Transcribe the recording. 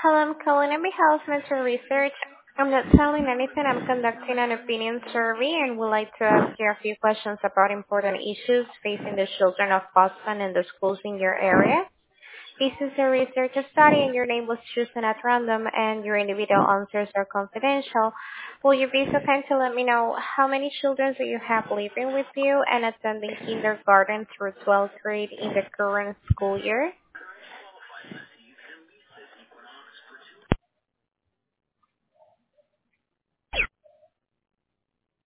Hello, I'm calling on behalf of Mental Research. I'm not selling anything. I'm conducting an opinion survey and would like to ask you a few questions about important issues facing the children of Boston and the schools in your area. This is a research study and your name was chosen at random and your individual answers are confidential. Will you be so kind to let me know how many children do you have living with you and attending kindergarten through 12th grade in the current school year?